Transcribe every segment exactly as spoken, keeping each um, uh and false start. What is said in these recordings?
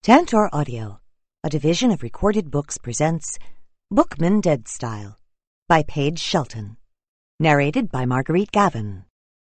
Tantor Audio, a division of Recorded Books, presents Bookman Dead Style by Paige Shelton. Narrated by Marguerite Gavin.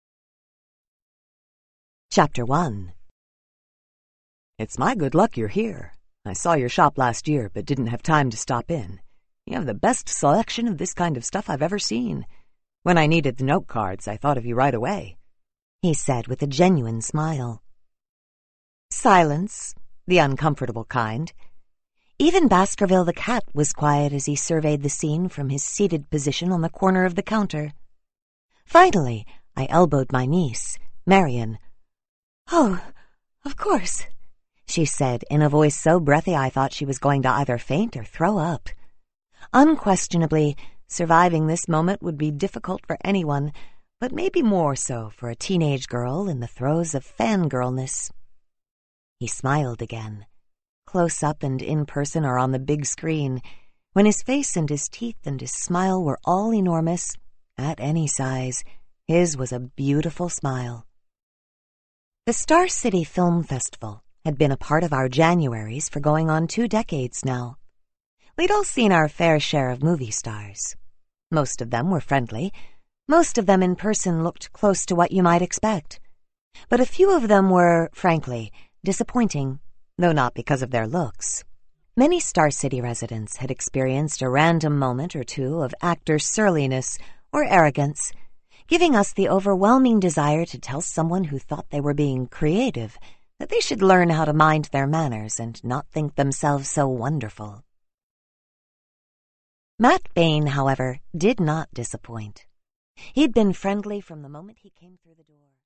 Chapter one. It's my good luck you're here. I saw your shop last year, but didn't have time to stop in. You have the best selection of this kind of stuff I've ever seen. When I needed the note cards, I thought of you right away, he said with a genuine smile. Silence. The uncomfortable kind. Even Baskerville the cat was quiet as he surveyed the scene from his seated position on the corner of the counter. Finally, I elbowed my niece, Marian. "Oh, of course," she said in a voice so breathy I thought she was going to either faint or throw up. Unquestionably, surviving this moment would be difficult for anyone, but maybe more so for a teenage girl in the throes of fangirlness. He smiled again. Close up and in person or on the big screen, when his face and his teeth and his smile were all enormous, at any size, his was a beautiful smile. The Star City Film Festival had been a part of our Januaries for going on two decades now. We'd all seen our fair share of movie stars. Most of them were friendly. Most of them in person looked close to what you might expect. But a few of them were, frankly, disappointing, though not because of their looks. Many Star City residents had experienced a random moment or two of actor surliness or arrogance, giving us the overwhelming desire to tell someone who thought they were being creative that they should learn how to mind their manners and not think themselves so wonderful. Matt Bain, however, did not disappoint. He'd been friendly from the moment he came through the door.